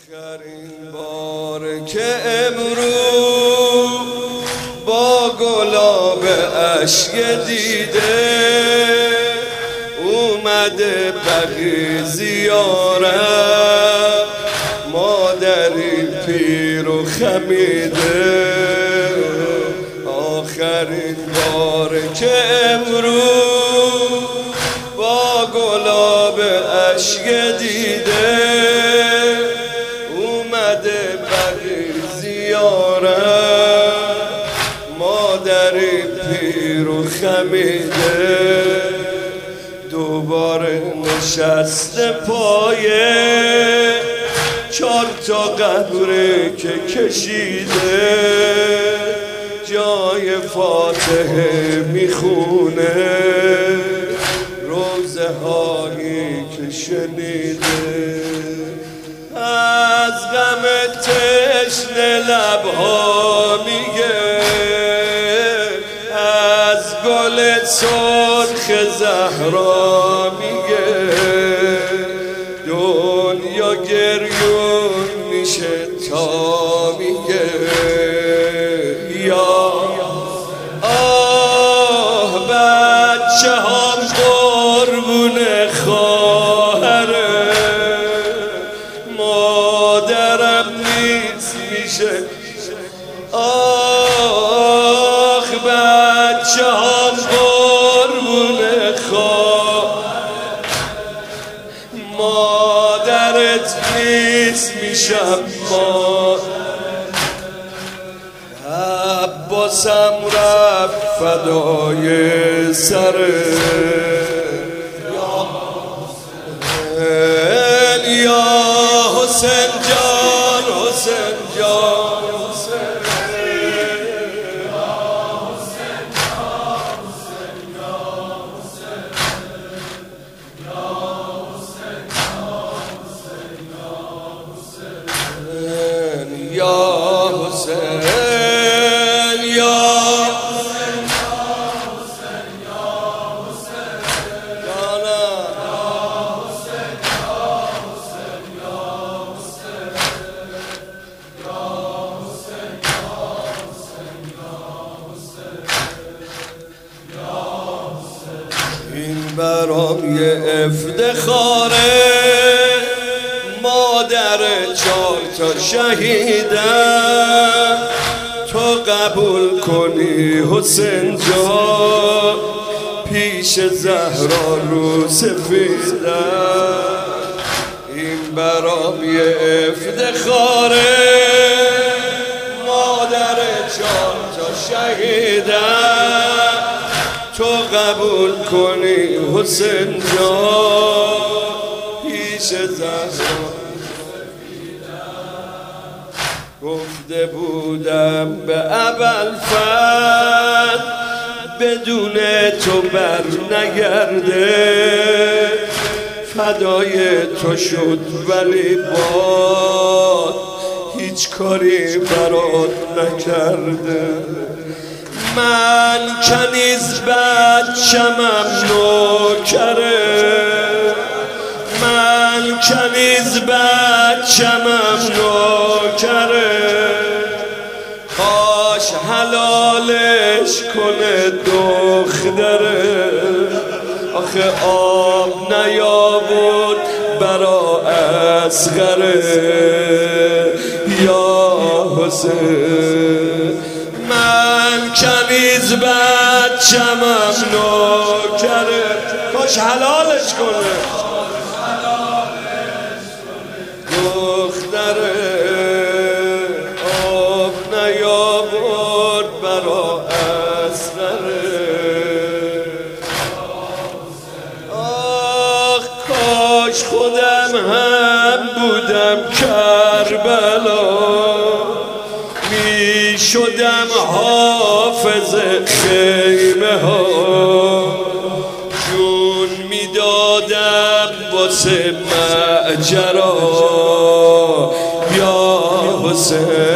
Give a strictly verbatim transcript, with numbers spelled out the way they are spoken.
آخرین بار که امروز با گلاب اشک دیده اومده بقی زیارت، مادری پیر و خمیده. آخرین بار که امروز با گلاب اشک دیده اومده بقی زیارت، مادری پیر و خمیده. دوباره نشسته پایه چار تا قبره که کشیده، جای فاتحه میخونه روزه هایی که شنیده. از غم تشنه لبها میگه، از گل سرخ زهرا میگه، دنیا گریون میشه تا میگه یا آه بچه هم قربون خواهره، مادرم نیست میشه. آخ بچه هم قربون خواهره، مادرت نیست میشم. عباسم رفت فدای سره، یا حسین جان حسین جان یا حسین برام یه افتخاره، مادر چار تا شهیدم، تو قبول کنی حسین جان پیش زهرا رو سفیدم. این برام یه افتخاره، مادر چار تا شهیدم، تو قبول کنی حسین جان پیش زهرا. گفته بودم به ابوالفضل بدون تو بر نگرده، فدای تو شد ولی باد هیچ کاری برات نکرده. من کنیز بچمم نوکره، من کنیز بچمم نوکره، کاش حلالش کنه دختره. آخه آب نیاورد برا اصغره یا حسین. من کنیز بچمم نوکره، کاش حلالش کنه دختره، آب نیاورد برا اصغره. آخ کاش خودم هم بودم کربلا، می شدم حافظ خیمه ها، جون می دادم واسه ماجرا یا حسین.